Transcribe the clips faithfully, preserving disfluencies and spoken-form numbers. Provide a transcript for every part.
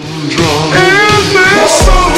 drum. In this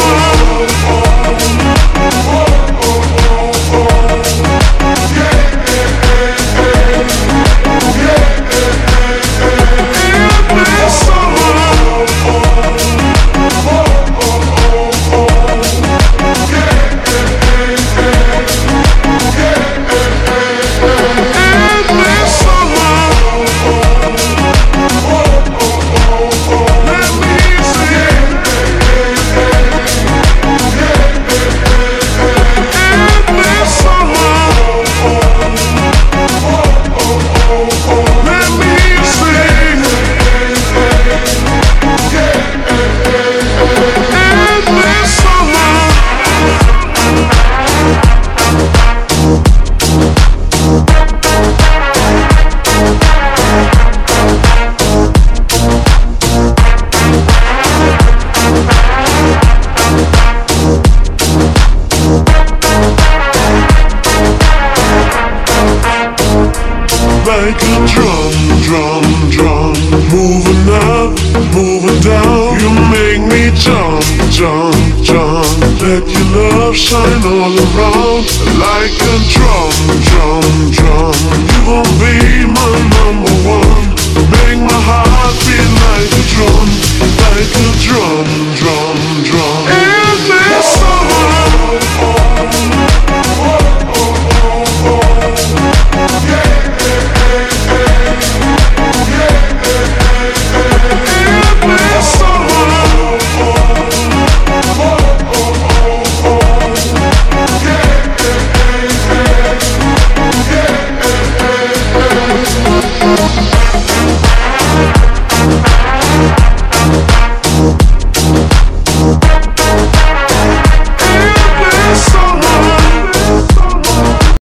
like a drum, drum, drum, moving up, moving down. You make me jump, jump, jump. Let your love shine all around. Like a drum, drum, drum. You gon' be my number one. Make my heart beat like a drum, like a drum, drum.